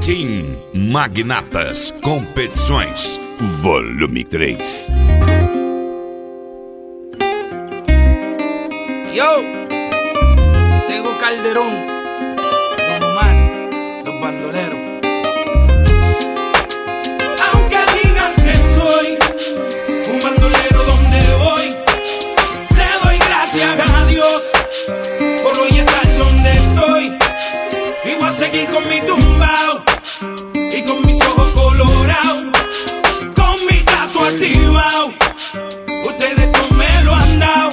Team Magnatas Competições, volume 3. Yo, Tego Calderón, Don Omar, los bandoleros. Aunque digan que soy un bandolero donde voy, le doy gracias a Dios por hoy estar donde estoy. Y voy a seguir con mi tumbao y con mis ojos colorados, con mi gato activado. Ustedes no me lo han dado.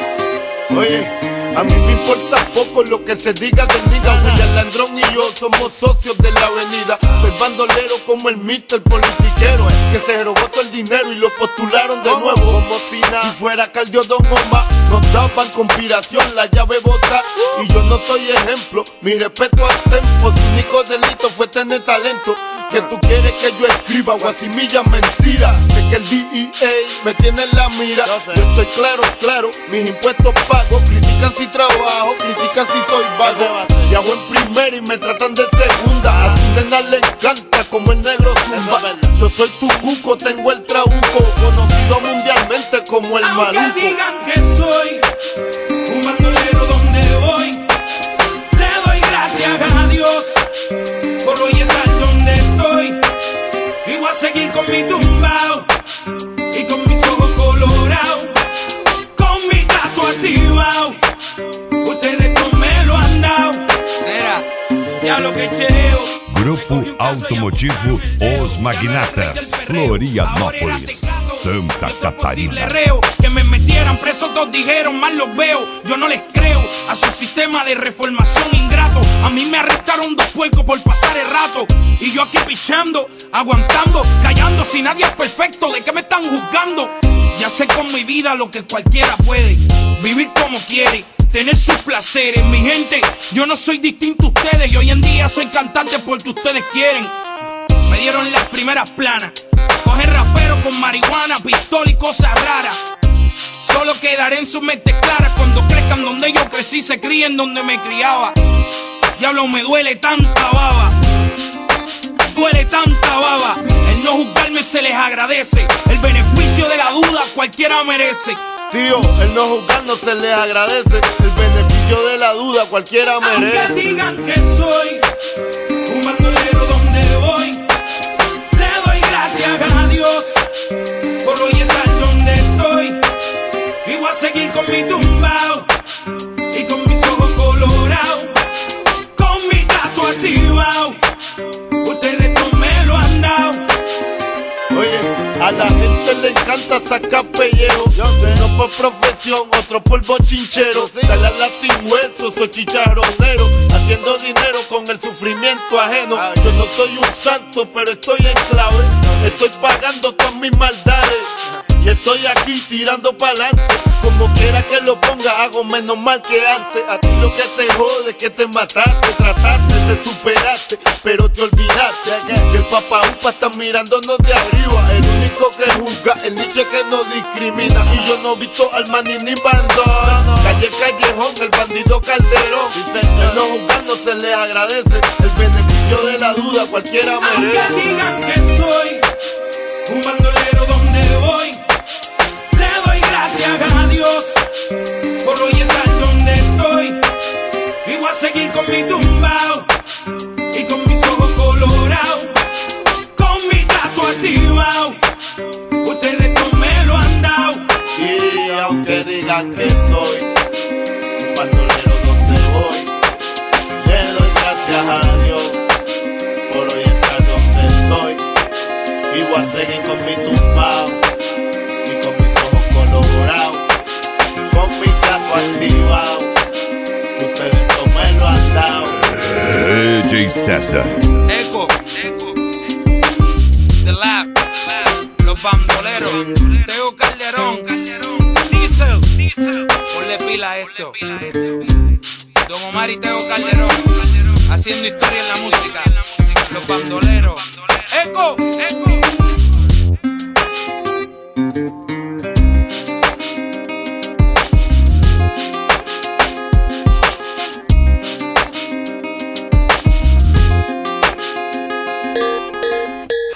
Oye, a mí me importa poco lo que se diga del nigga. William Landrón y yo somos socios de la avenida. Soy bandolero como el Mr. Politiquero, que se robó todo el dinero y lo postularon de nuevo. Como si fuera Caldio Don Omar, nos daban conspiración, la llave bota. Y yo no soy ejemplo, mi respeto al tempo. Su único delito fue tener talento. Que tú quieres que yo escriba guasimilla mentira, de que el DEA me tiene en la mira. Yo estoy claro, mis impuestos pago. Critican si trabajo, critican si soy vago. Viajo en primera y me tratan de segunda. A su nena le encanta como el negro zumba. Yo soy tu cuco, tengo el trabuco, conocido mundialmente como el maluco. Aunque digan que soy un bandolero donde voy, le doy gracias a Dios por hoy estar donde estoy. Y voy a seguir con mi tumbao y con mis ojos colorados, con mi gato activado. Ustedes no me lo han dado. Mira, ya lo que chereo. Grupo Automotivo Os Magnatas, Florianópolis, Santa Catarina. Que me metieran preso, todos dijeron, mal los veo. Yo no les creo a su sistema de reformación ingrato. A mí me arrestaron 2 puercos por pasar el rato. Y yo aquí pichando, aguantando, callando. Si nadie es perfecto, ¿de qué me están juzgando? Ya sé con mi vida lo que cualquiera puede. Vivir como quiere, tener sus placeres. Mi gente, yo no soy distinto a ustedes. Y hoy en día soy cantante porque ustedes quieren. Me dieron las primeras planas. Coger rapero con marihuana, pistola y cosas raras. Solo quedaré en sus mentes claras cuando crezcan donde yo crecí, se críen donde me criaba. Diablo, me duele tanta baba. Duele tanta baba. El no juzgarme se les agradece. El beneficio de la duda cualquiera merece. Tío, el no juzgar no se les agradece. El beneficio de la duda cualquiera merece. Aunque digan que soy un bandolero donde voy, le doy gracias a Dios por hoy estar donde estoy. Y voy a seguir con mi tumbao y con mis ojos colorados, con mi gato activado. Ustedes no me lo han dado. Oye, a la gente le encanta sacar pellejo. Uno por profesión, otro por bochinchero. Dale a la sin hueso, soy chicharronero, haciendo dinero con el sufrimiento ajeno. Yo no soy un santo, pero estoy en clave. Estoy pagando todas mis maldades y estoy aquí tirando pa'lante. Como quiera que lo ponga, hago menos mal que antes. A ti lo que te jode es que te mataste, trataste, te superaste, pero te olvidaste que el papá upa está mirándonos de arriba. El único que juzga, el nicho que no discrimina. Y yo no he visto al maní ni bandón. Calle Callejón, el bandido Calderón. El no juzgar no se le agradece. El beneficio de la duda cualquiera merece. Aunque digan que soy un bandolero donde voy, le doy gracias a Dios por hoy estar donde estoy. Y voy a seguir con mi tumbao y con mis ojos colorados, con mi gato activado. Ustedes no me lo han dado. Y aunque digan que soy un bandolero donde voy, le doy gracias a Dios por hoy estar donde estoy. Y voy a seguir con mi tumbao y con mis ojos colorados, con mi gato activado. Ustedes no me lo han dado. DJ César. Eco, The Lab, los bandoleros, Tego Calderón, Diesel, ponle pila a esto. Don Omar y Tego Calderón, haciendo historia en la música, los bandoleros. Eco.